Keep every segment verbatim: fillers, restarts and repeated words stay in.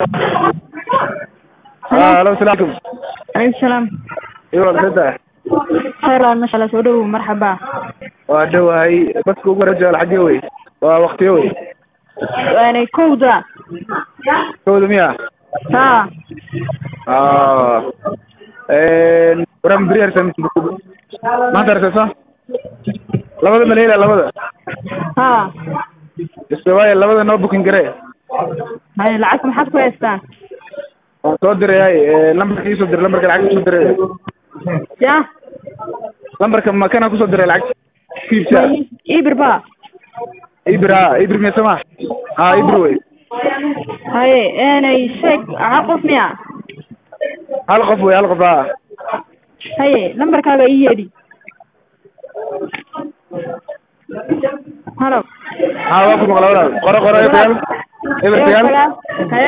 اه الو السلام عليكم. عليكم السلام. ايوه الفتاة خير ما شاء الله سودو مرحبا. وادواي بس كوكو رجال حقي وي ووقتي وي يعني كودا. كودا مياه ها. اه een ورم برير سمت ما درت صح labada maleela labada ها. iswaay labada noo booking garee هاي العكس ما حد كويسان. waan soo diray lambarka ii soo diray lambarka lacag soo diray يا. lambarka ma kana ku soo diray lacag fiibsa إبر با. ibra ibra ma sama ha ibra way هاي أنا يشك عقف ميا. hal qof way hal qof ah هاي نمبر كذا يجري. هلا. ha waa ku maqlaa walaal qora qora ay taal ibra taal هاي.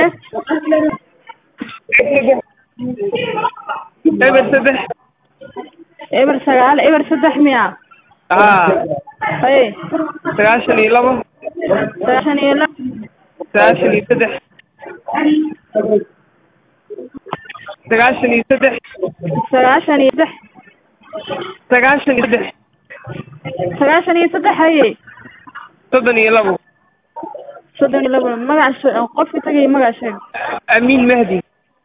ibra saddex إبر سجال إبر سدح ميا. ah هاي. sagaashan iyo labo عشان يلا. sagaashan iyo saddex sagaashan iyo saddex عشان يصح. sagaashan iyo saddex عشان يصدح هاي. soddon iyo labo صدقني لو ما قاعد قف تجي ما قاعد شيء. amiin mahdi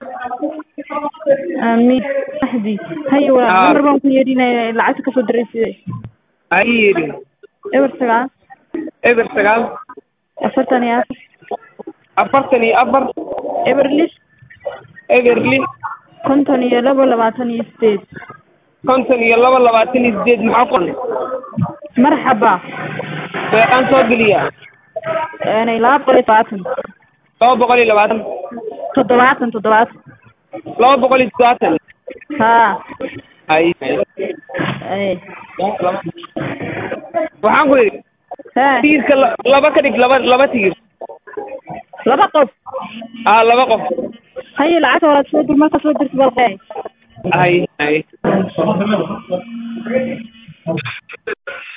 آمين أحدي هاي ولا آه. نمبر بانك يدينا العتك في الدراسة. ayiri إبر سجال eber sagaal أفرتني يا afartan iyo afar إبر ليش eber lix كنتني يلا ولا بعتني استيد. konton iyo labo labaatan iyo sideed maxaa qoran مرحبا. beeqaan soo geliyaa أنا لا بقول بعتن laba boqol iyo labaatan تضبعتن تضبعت. laba boqol iyo toddobaatan ها. ay إيه. waxaan ku yidhi ها. tigirka la- laba ka dhig laba laba tigir لا بقف. ah laba qof هاي العتك ولا تصدر ما تصدر تبغى. ay ay